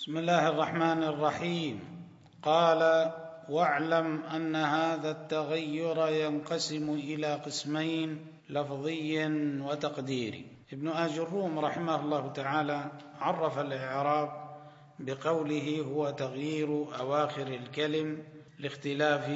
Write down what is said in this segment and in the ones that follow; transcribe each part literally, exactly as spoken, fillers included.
بسم الله الرحمن الرحيم. قال: واعلم أن هذا التغير ينقسم إلى قسمين: لفظي وتقديري. ابن آجروم رحمه الله تعالى عرف الإعراب بقوله: هو تغيير أواخر الكلم لاختلاف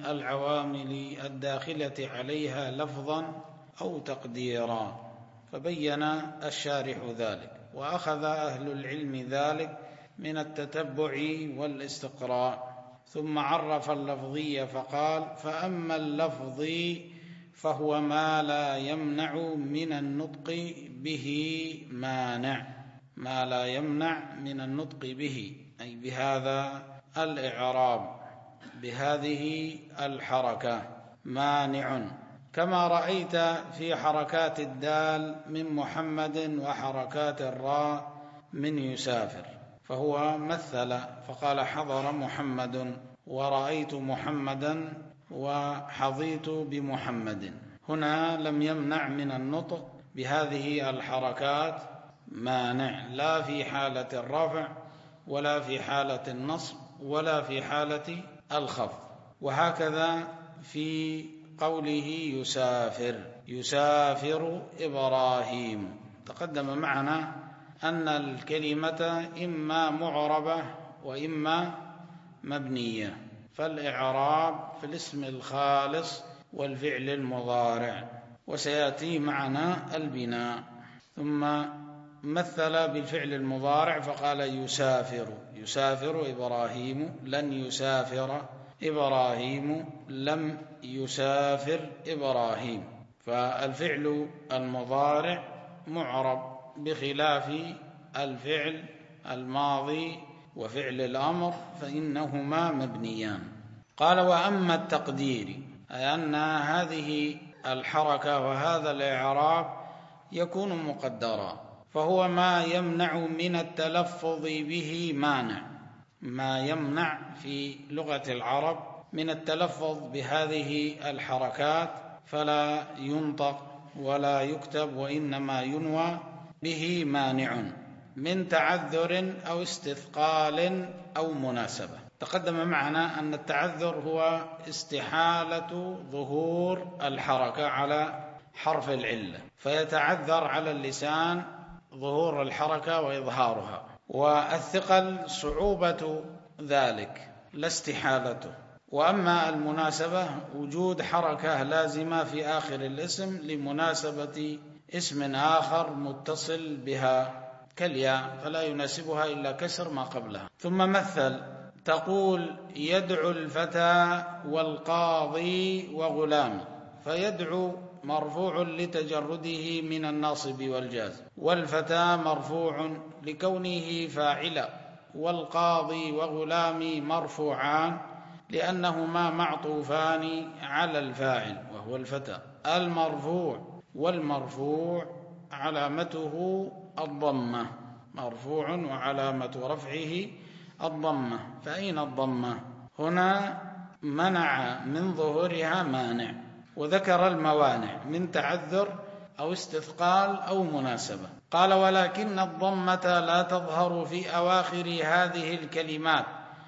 العوامل الداخلة عليها لفظا أو تقديرا، فبين الشارح ذلك، وأخذ أهل العلم ذلك من التتبع والاستقراء. ثم عرف اللفظي فقال: فأما اللفظي فهو ما لا يمنع من النطق به مانع، ما لا يمنع من النطق به، أي بهذا الإعراب، بهذه الحركة، مانع، كما رأيت في حركات الدال من محمد وحركات الراء من يسافر. فهو مثل فقال: حضر محمد، ورأيت محمدا، وحظيت بمحمد. هنا لم يمنع من النطق بهذه الحركات مانع، لا في حالة الرفع ولا في حالة النصب ولا في حالة الخفض. وهكذا في قوله يسافر: يسافر إبراهيم. تقدم معنا أن الكلمة إما معربة وإما مبنية، فالإعراب في الاسم الخالص والفعل المضارع، وسيأتي معنا البناء. ثم مثل بالفعل المضارع فقال: يسافر، يسافر إبراهيم، لن يسافر إبراهيم، لم يسافر إبراهيم. فالفعل المضارع معرب بخلاف الفعل الماضي وفعل الأمر، فإنهما مبنيان. قال: وأما التقدير، أي أن هذه الحركة وهذا الإعراب يكون مقدرا، فهو ما يمنع من التلفظ به مانع، ما يمنع في لغة العرب من التلفظ بهذه الحركات، فلا ينطق ولا يكتب، وإنما ينوى به مانع من تعذر أو استثقال أو مناسبة. تقدم معنا أن التعذر هو استحالة ظهور الحركة على حرف العلة، فيتعذر على اللسان ظهور الحركة وإظهارها. والثقل صعوبة ذلك لا استحالته. وأما المناسبة وجود حركة لازمة في آخر الاسم لمناسبة اسم آخر متصل بها كالياء، فلا يناسبها إلا كسر ما قبلها. ثم مثل تقول: يدعو الفتى والقاضي وغلام. فيدعو مرفوع لتجرده من الناصب والجازم، والفتى مرفوع لكونه فاعلا، والقاضي وغلام مرفوعان لأنهما معطوفان على الفاعل وهو الفتى. المرفوع والمرفوع علامته الضمة، مرفوع وعلامة رفعه الضمة. فأين الضمة؟ هنا منع من ظهورها مانع، وذكر الموانع من تعذر أو استثقال أو مناسبة. قال: ولكن الضمة لا تظهر في أواخر هذه الكلمات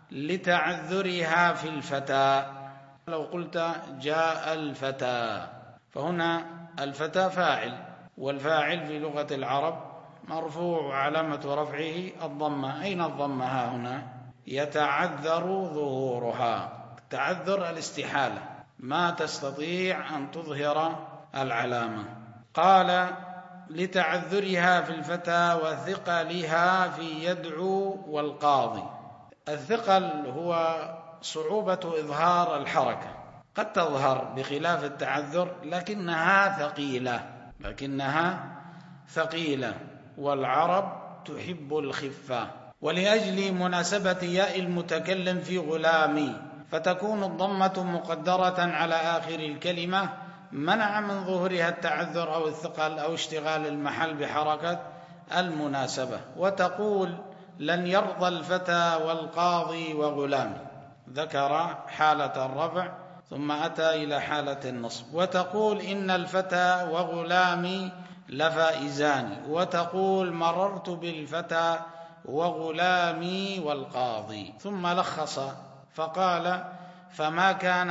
لتعذرها في الفتى. لو قلت جاء الفتى، فهنا الفتى فاعل، والفاعل في لغة العرب مرفوع وعلامة رفعه الضمة. أين الضمة ها هنا؟ يتعذر ظهورها، تعذر الاستحالة، ما تستطيع أن تظهر العلامة. قال: لتعذرها في الفتى وثقلها في يدعو والقاضي. الثقل هو صعوبة إظهار الحركة، قد تظهر بخلاف التعذر لكنها ثقيلة، لكنها ثقيلة، والعرب تحب الخفة. ولأجل مناسبة ياء المتكلم في غلامي فتكون الضمة مقدرة على آخر الكلمة، منع من ظهورها التعذر أو الثقل أو اشتغال المحل بحركة المناسبة. وتقول: لن يرضى الفتى والقاضي وغلامي. ذكر حالة الرفع ثم أتى إلى حالة النصب. وتقول: إن الفتى وغلامي لفائزان. وتقول: مررت بالفتى وغلامي والقاضي. ثم لخص فقال: فما كان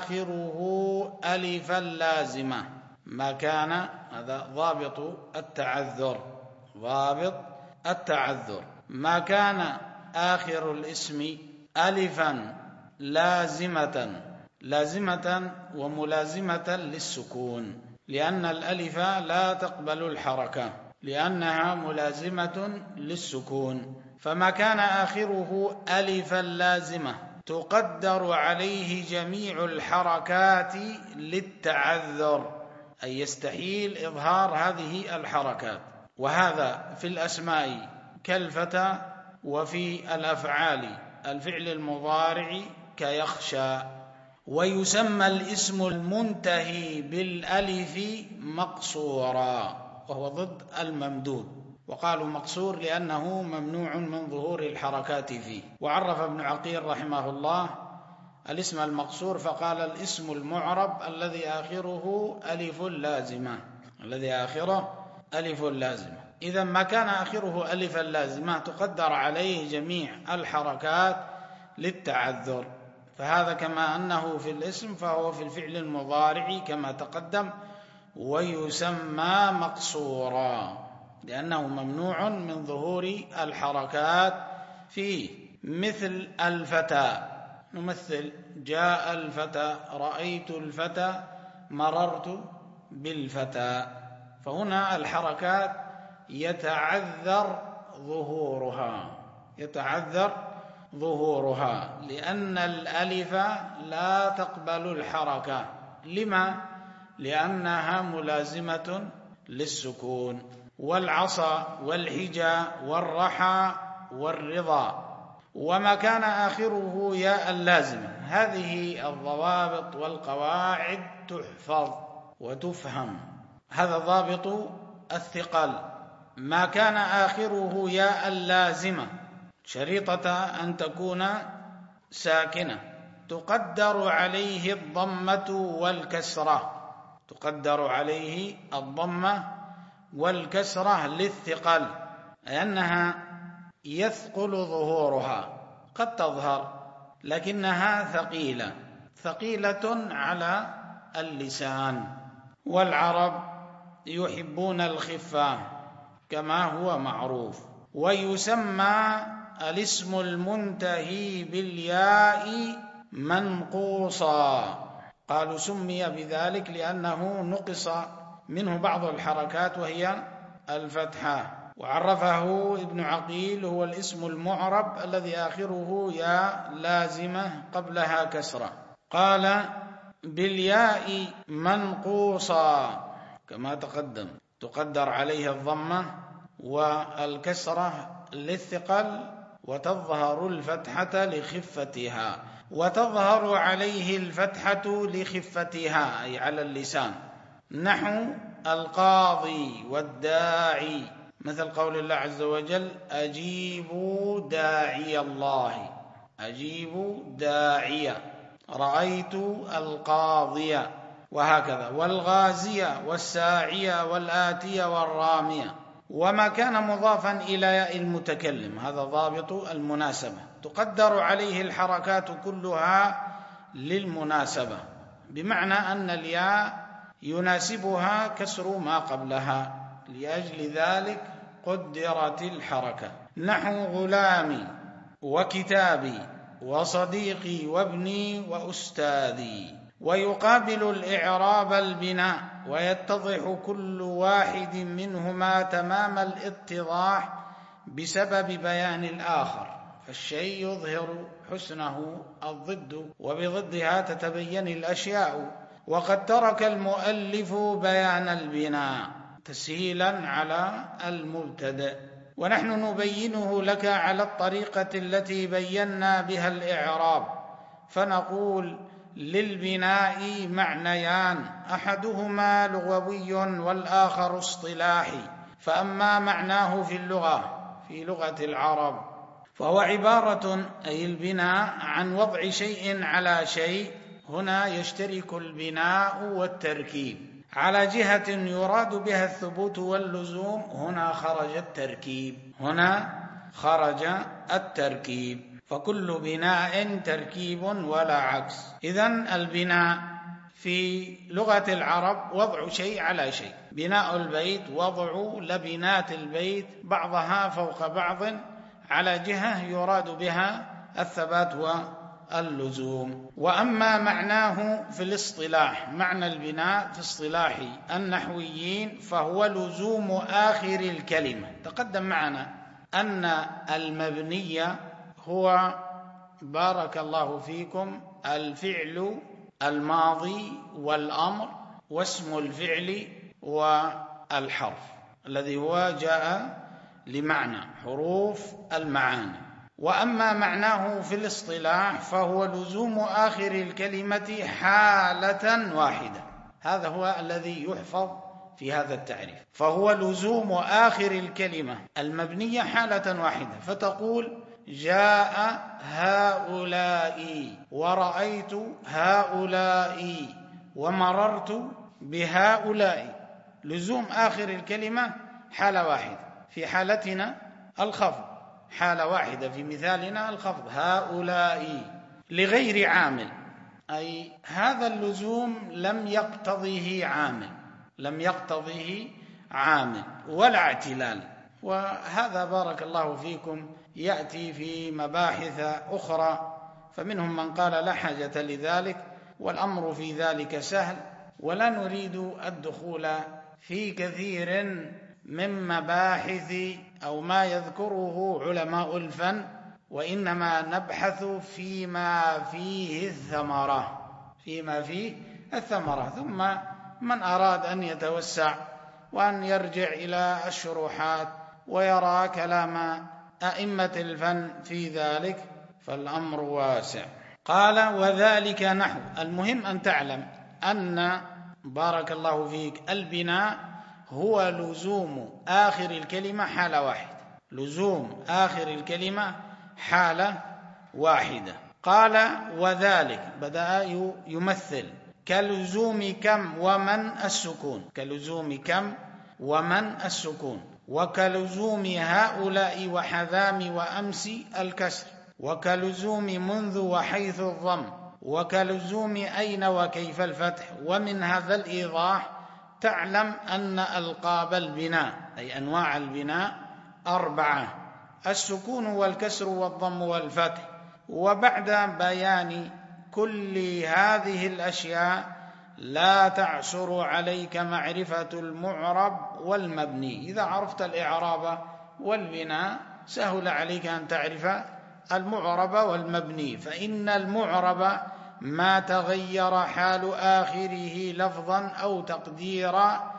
آخره ألفا لازمة. ما كان، هذا ضابط التعذر، ضابط التعذر. ما كان آخر الاسم ألفا لازمة، لازمة وملازمة للسكون، لأن الألف لا تقبل الحركة لأنها ملازمة للسكون. فما كان آخره ألفا لازمة تقدر عليه جميع الحركات للتعذر، أي يستحيل إظهار هذه الحركات. وهذا في الأسماء كالفتى، وفي الأفعال الفعل المضارع كيخشى. ويسمى الاسم المنتهي بالألف مقصورا، وهو ضد الممدود، وقالوا مقصور لأنه ممنوع من ظهور الحركات فيه. وعرف ابن عقيل رحمه الله الاسم المقصور فقال: الاسم المعرب الذي آخره ألف لازمة، الذي آخره ألف لازمة. إذا ما كان آخره ألفا لازمة تقدر عليه جميع الحركات للتعذر، فهذا كما أنه في الاسم فهو في الفعل المضارع كما تقدم، ويسمى مقصورا لأنه ممنوع من ظهور الحركات فيه. مثل الفتى، نمثل: جاء الفتى، رأيت الفتى، مررت بالفتى. فهنا الحركات يتعذر ظهورها، يتعذر ظهورها لأن الألف لا تقبل الحركة. لما؟ لأنها ملازمة للسكون. والعصا والحجى والرحى والرضا. وما كان آخره ياء اللازمة. هذه الضوابط والقواعد تحفظ وتفهم. هذا ضابط الثقل. ما كان آخره ياء اللازمة شريطة أن تكون ساكنة تقدر عليه الضمة والكسرة، تقدر عليه الضمة والكسرة للثقل، لأنها يثقل ظهورها، قد تظهر لكنها ثقيلة، ثقيلة على اللسان. والعرب يحبون الخفة كما هو معروف. ويسمى الاسم المنتهي بالياء منقوصا. قالوا سمي بذلك لأنه نقص منه بعض الحركات وهي الفتحة. وعرفه ابن عقيل: هو الاسم المعرب الذي آخره ياء لازمة قبلها كسرة. قال: بالياء منقوصا كما تقدم، تقدر عليه الضمة والكسرة للثقل، وتظهر الفتحة لخفتها، وتظهر عليه الفتحة لخفتها أي على اللسان. نحو القاضي والداعي، مثل قول الله عز وجل: أجيبوا داعي الله، أجيبوا داعية، رأيت القاضية، وهكذا. والغازية والساعية والآتية والرامية. وما كان مضافا إلى ياء المتكلم، هذا ضابط المناسبة، تقدر عليه الحركات كلها للمناسبة، بمعنى أن الياء يناسبها كسر ما قبلها، لأجل ذلك قدرت الحركة. نحو غلامي وكتابي وصديقي وابني وأستاذي. ويقابل الإعراب البناء، ويتضح كل واحد منهما تمام الاتضاح بسبب بيان الآخر، فالشيء يظهر حسنه الضد، وبضدها تتبين الأشياء. وقد ترك المؤلف بيان البناء تسهيلا على المبتدأ، ونحن نبينه لك على الطريقة التي بينا بها الإعراب. فنقول: للبناء معنيان، أحدهما لغوي والآخر اصطلاحي. فأما معناه في اللغة، في لغة العرب، فهو عبارة، أي البناء، عن وضع شيء على شيء. هنا يشترك البناء والتركيب. على جهة يراد بها الثبوت واللزوم، هنا خرج التركيب، هنا خرج التركيب، فكل بناء تركيب ولا عكس. إذن البناء في لغة العرب وضع شيء على شيء. بناء البيت وضع لبنات البيت بعضها فوق بعض على جهة يراد بها الثبات واللزوم. وأما معناه في الاصطلاح، معنى البناء في اصطلاح النحويين فهو لزوم آخر الكلمة. تقدم معنا أن المبني هو بارك الله فيكم الفعل الماضي والأمر واسم الفعل والحرف الذي هو جاء لمعنى حروف المعاني. وأما معناه في الاصطلاح فهو لزوم آخر الكلمة حالة واحدة. هذا هو الذي يحفظ في هذا التعريف، فهو لزوم آخر الكلمة المبنية حالة واحدة. فتقول جاء هؤلاء ورأيت هؤلاء ومررت بهؤلاء. لزوم آخر الكلمة حالة واحدة. في حالتنا الخفض حالة واحدة، في مثالنا الخفض هؤلاء لغير عامل، أي هذا اللزوم لم يقتضيه عامل، لم يقتضيه عامل ولا اعتلال. وهذا بارك الله فيكم يأتي في مباحث أخرى، فمنهم من قال لا حاجة لذلك، والأمر في ذلك سهل، ولا نريد الدخول في كثير من مباحث أو ما يذكره علماء الفن، وإنما نبحث فيما فيه الثمرة، فيما فيه الثمرة. ثم من أراد أن يتوسع وأن يرجع إلى الشروحات ويرى كلام أئمة الفن في ذلك فالأمر واسع. قال وذلك نحو. المهم أن تعلم أن بارك الله فيك البناء هو لزوم آخر الكلمة حالة واحدة، لزوم آخر الكلمة حالة واحدة. قال وذلك بدأ يمثل كلزوم كم ومن السكون، كلزوم كم ومن السكون، وكلزوم هؤلاء وحذام وأمس الكسر، وكلزوم منذ وحيث الضم، وكلزوم أين وكيف الفتح. ومن هذا الإيضاح تعلم أن ألقاب البناء أي أنواع البناء أربعة: السكون والكسر والضم والفتح. وبعد بيان كل هذه الأشياء لا تعسر عليك معرفة المعرب والمبني. إذا عرفت الإعراب والبناء سهل عليك أن تعرف المعرب والمبني، فإن المعرب ما تغير حال آخره لفظا أو تقديرا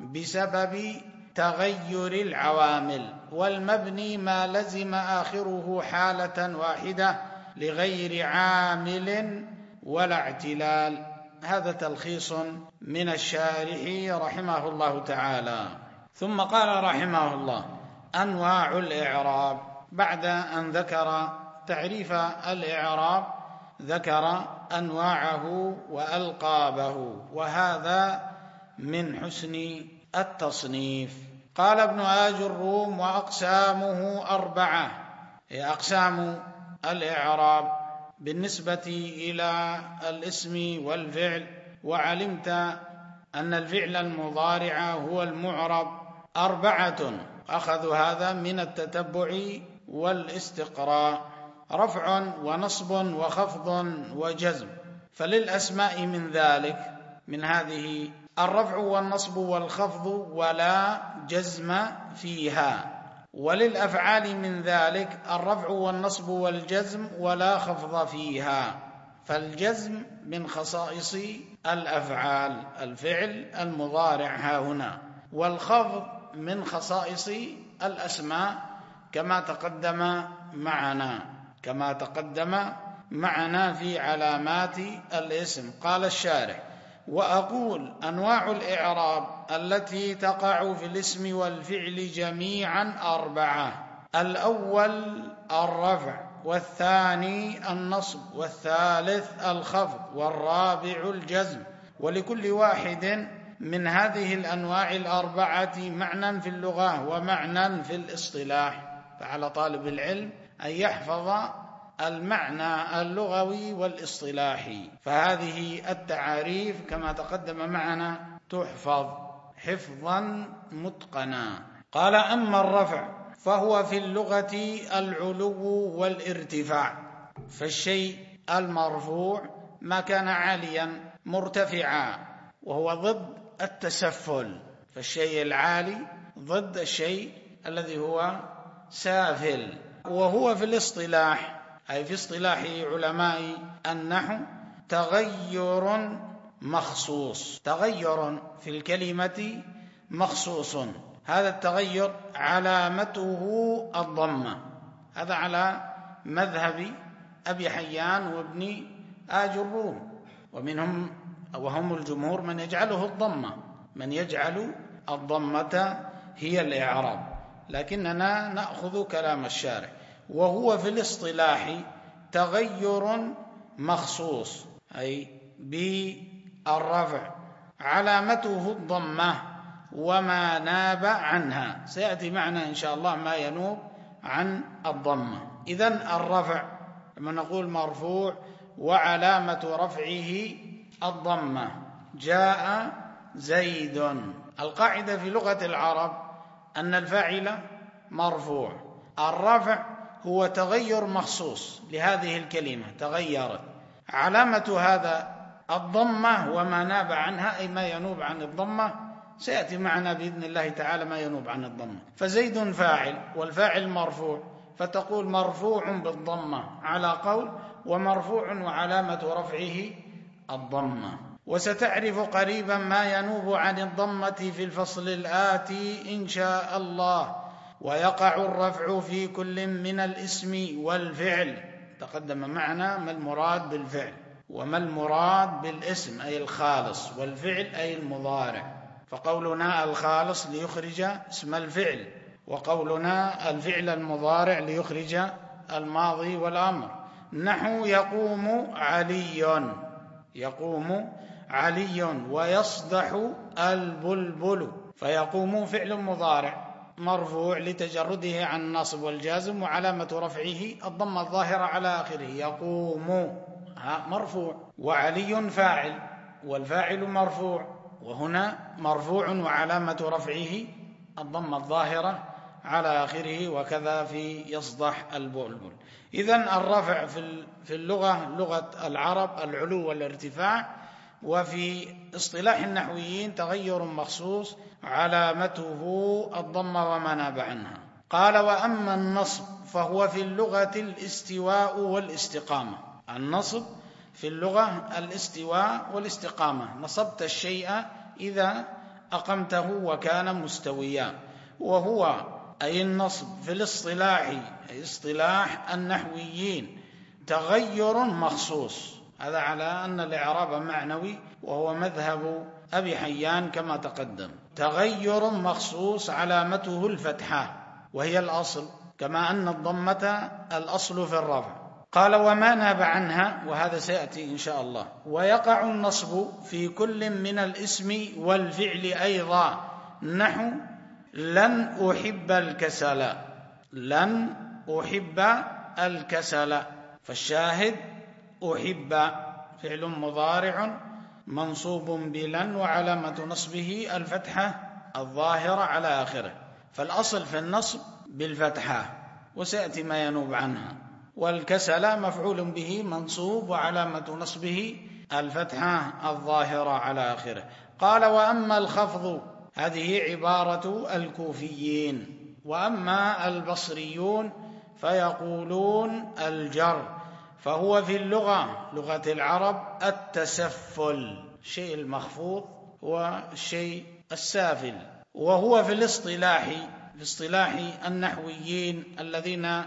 بسبب تغير العوامل، والمبني ما لزم آخره حالة واحدة لغير عامل ولا اعتلال. هذا تلخيص من الشارح رحمه الله تعالى. ثم قال رحمه الله أنواع الإعراب. بعد أن ذكر تعريف الإعراب ذكر أنواعه وألقابه، وهذا من حسن التصنيف. قال ابن آج الروم وأقسامه أربعة. أقسام الإعراب بالنسبة إلى الاسم والفعل، وعلمت أن الفعل المضارع هو المعرب أربعة، أخذوا هذا من التتبع والاستقراء: رفع ونصب وخفض وجزم. فللأسماء من ذلك من هذه الرفع والنصب والخفض ولا جزم فيها، وللأفعال من ذلك الرفع والنصب والجزم ولا خفض فيها. فالجزم من خصائص الأفعال، الفعل المضارع ها هنا، والخفض من خصائص الأسماء كما تقدم معنا كما تقدم معنا في علامات الاسم. قال الشارح: وأقول أنواع الإعراب التي تقع في الاسم والفعل جميعا أربعة: الأول الرفع، والثاني النصب، والثالث الخفض، والرابع الجزم. ولكل واحد من هذه الأنواع الأربعة معنى في اللغة ومعنى في الاصطلاح، فعلى طالب العلم أن يحفظ المعنى اللغوي والاصطلاحي. فهذه التعاريف كما تقدم معنا تحفظ حفظا متقنا. قال: أما الرفع فهو في اللغة العلو والارتفاع، فالشيء المرفوع ما كان عاليا مرتفعا، وهو ضد التسفل، فالشيء العالي ضد الشيء الذي هو سافل. وهو في الاصطلاح، أي في اصطلاح علماء النحو، تغير مخصوص، تغير في الكلمة مخصوص، هذا التغير علامته الضمة. هذا على مذهب أبي حيان وابن آجروم، ومنهم وهم الجمهور من يجعله الضمة، من يجعل الضمة هي الإعراب، لكننا نأخذ كلام الشارع. وهو في الاصطلاح تغير مخصوص، أي بالرفع، علامته الضمة وما ناب عنها. سيأتي معنا إن شاء الله ما ينوب عن الضمة. إذن الرفع لما نقول مرفوع وعلامة رفعه الضمة، جاء زيد. القاعدة في لغة العرب أن الفاعل مرفوع، الرفع هو تغير مخصوص لهذه الكلمة، تغيرت، علامة هذا الضمة وما ناب عنها، أي ما ينوب عن الضمة. سيأتي معنا بإذن الله تعالى ما ينوب عن الضمة. فزيد فاعل والفاعل مرفوع، فتقول مرفوع بالضمة على قول، ومرفوع وعلامة رفعه الضمة. وستعرف قريبا ما ينوب عن الضمة في الفصل الآتي إن شاء الله. ويقع الرفع في كل من الاسم والفعل. تقدم معنا ما المراد بالفعل وما المراد بالاسم، أي الخالص، والفعل أي المضارع. فقولنا الخالص ليخرج اسم الفعل، وقولنا الفعل المضارع ليخرج الماضي والأمر. نحو يقوم علي، يقوم علي ويصدح البلبل. فيقوم فعل مضارع مرفوع لتجرده عن الناصب والجازم، وعلامة رفعه الضمة الظاهرة على آخره، يقوم مرفوع. وعلي فاعل والفاعل مرفوع، وهنا مرفوع وعلامة رفعه الضمة الظاهرة على آخره، وكذا في يصدح البلبل. إذن الرفع في اللغة لغة العرب العلو والارتفاع، وفي اصطلاح النحويين تغير مخصوص علامته الضمة وما ناب عنها. قال: وأما النصب فهو في اللغة الاستواء والاستقامة. النصب في اللغة الاستواء والاستقامة، نصبت الشيء إذا أقمته وكان مستويا. وهو أي النصب في الاصطلاح، أي اصطلاح النحويين، تغير مخصوص. هذا على أن الإعراب معنوي، وهو مذهب أبي حيان كما تقدم. تغير مخصوص علامته الفتحة وهي الأصل، كما أن الضمة الأصل في الرفع. قال: وما ناب عنها، وهذا سيأتي إن شاء الله. ويقع النصب في كل من الاسم والفعل أيضا. نحو لن أحب الكسل، لن أحب الكسل. فالشاهد أحب فعل مضارع منصوب بلن، وعلامة نصبه الفتحة الظاهرة على آخره. فالأصل في النصب بالفتحة، وسيأتي ما ينوب عنها. والكسل مفعول به منصوب، وعلامة نصبه الفتحة الظاهرة على آخره. قال: وأما الخفض، هذه عبارة الكوفيين. وأما البصريون فيقولون الجر. فهو في اللغة لغة العرب التسفل، الشيء المخفوض والشيء السافل. وهو في الاصطلاح، في اصطلاح النحويين الذين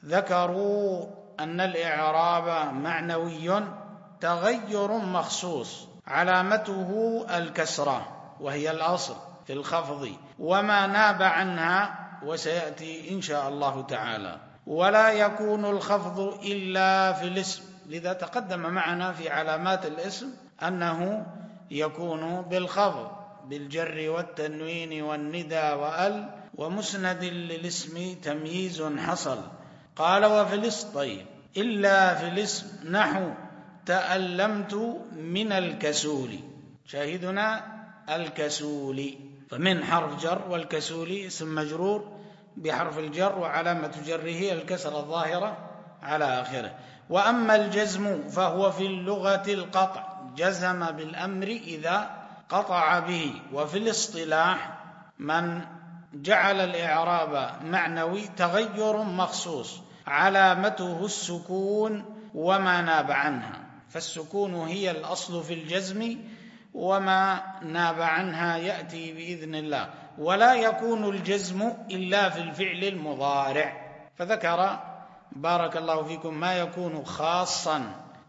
ذكروا أن الإعراب معنوي، تغير مخصوص علامته الكسرة وهي الأصل في الخفض، وما ناب عنها، وسيأتي إن شاء الله تعالى. ولا يكون الخفض إلا في الاسم، لذا تقدم معنا في علامات الاسم أنه يكون بالخفض، بالجر والتنوين والندى وال ومسند للاسم تمييز حصل. قال وفي الاسم طيب إلا في الاسم نحو تألمت من الكسول، شاهدنا الكسول، فمن حرف جر، والكسول اسم مجرور بحرف الجر وعلامة جره الكسر الظاهرة على آخره. وأما الجزم فهو في اللغة القطع، جزم بالأمر إذا قطع به. وفي الاصطلاح من جعل الإعراب معنوي تغير مخصوص علامته السكون وما ناب عنها، فالسكون هي الأصل في الجزم وما ناب عنها يأتي بإذن الله. ولا يكون الجزم إلا في الفعل المضارع، فذكر بارك الله فيكم ما يكون خاصا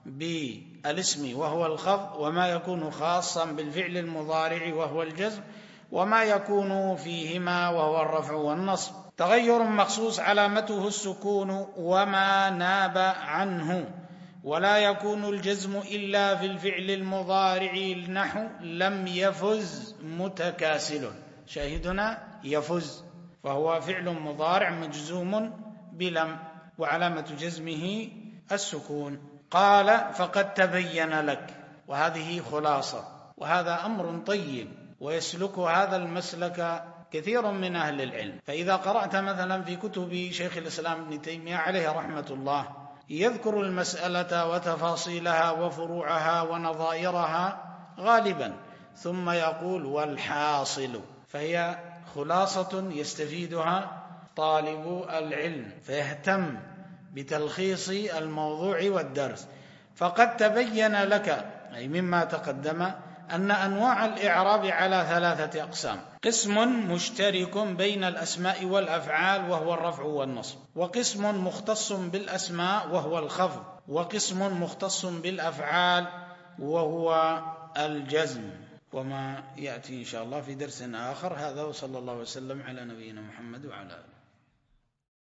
بالاسم وهو الخفض، وما يكون خاصا بالفعل المضارع وهو الجزم، وما يكون فيهما وهو الرفع والنصب. تغير مخصوص علامته السكون وما ناب عنه. ولا يكون الجزم إلا في الفعل المضارع نحو لم يفز متكاسل، شاهدنا يفز، فهو فعل مضارع مجزوم بلم وعلامة جزمه السكون. قال فقد تبين لك، وهذه خلاصة، وهذا أمر طيب ويسلك هذا المسلك كثير من أهل العلم. فإذا قرأت مثلا في كتب شيخ الإسلام ابن تيمية عليه رحمة الله يذكر المسألة وتفاصيلها وفروعها ونظائرها غالبا، ثم يقول والحاصل، فهي خلاصة يستفيدها طالب العلم فيهتم بتلخيص الموضوع والدرس. فقد تبين لك، أي مما تقدم، أن أنواع الإعراب على ثلاثة أقسام: قسم مشترك بين الأسماء والأفعال وهو الرفع والنصب، وقسم مختص بالأسماء وهو الخفض، وقسم مختص بالأفعال وهو الجزم. وما يأتي إن شاء الله في درس آخر. هذا وصلى الله وسلم على نبينا محمد وعلى آله.